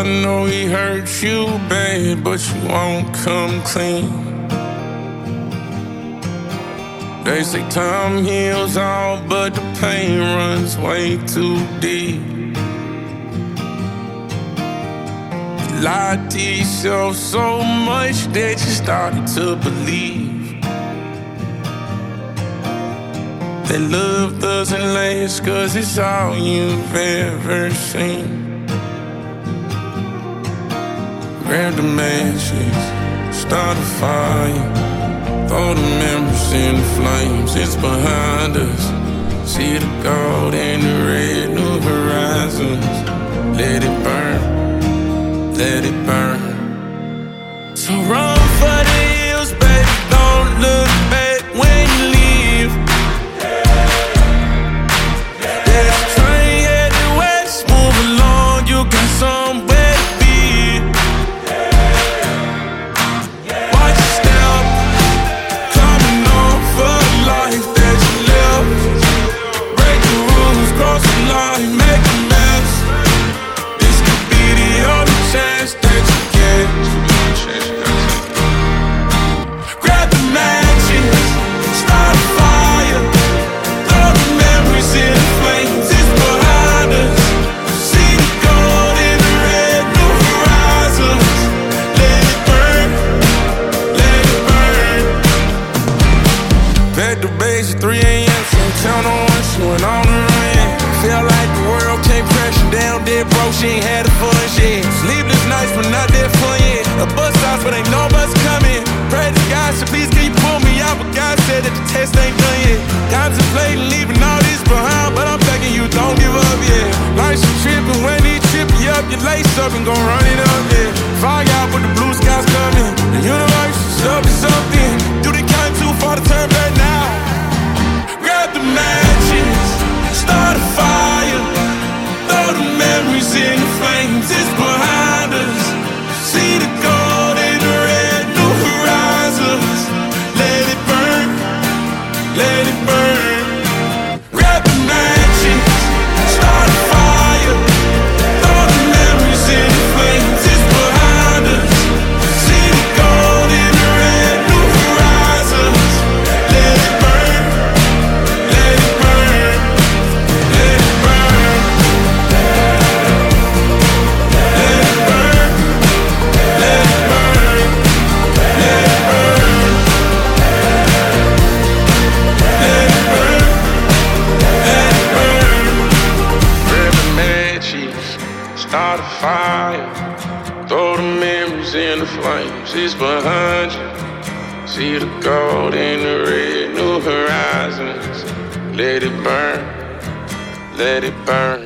know he hurt you bad, but you won't come clean. They say time heals all, but the pain runs way too deep. You lied to yourself so much that you started to believe that love doesn't last, 'cause it's all you've ever seen. Grab the matches, start a fire, throw the memories in the flames, it's behind us. See the gold and the red, new horizons. Let it burn, let it burn. So run for the hills, baby, don't look back when you leave. There's a train headed west, move along, you got somewhere to be. Watch your step, coming on for the life that you live. Break the rules, cross the line, make a mess. This could be the only chance that you get. Grab the matches, start a fire, throw the memories in the flames, it's behind us. See the gold in the red, new horizons. Let it burn, let it burn. Back to base at 3 a.m. She ain't tell no one she went on the run. Felt like the world came crashing down, dead broke, she ain't had a fun shit. Sleepless nights, but not that fun yet. A bus stops, but ain't no bus coming. Pray to God, so please can you pull me out? But God said that the test ain't done yet. Contemplating leaving all this behind, but I'm begging you, don't give up yet. Life's a trip, and when they trip you up, you lace up and gon' run it up, yeah. Fire out, but the blue skies coming. The universe is up to something. Do they come too far to turn back now? Grab the matches, start a fire, throw the memories in the flames, it's behind us. See the gold in the red, new horizons. Let it burn, let it burn. Grab the matches, start a fire, throw the memories in the flames, it's behind us. See the gold in the red, new horizons. Let it burn, let it burn, let it burn. Let it burn, let it burn, let it burn. Let it burn, let it burn. Grab the matches, start a fire, throw the memories in the flames, it's behind you. See the gold in the red, new horizons. Let it burn, let it burn.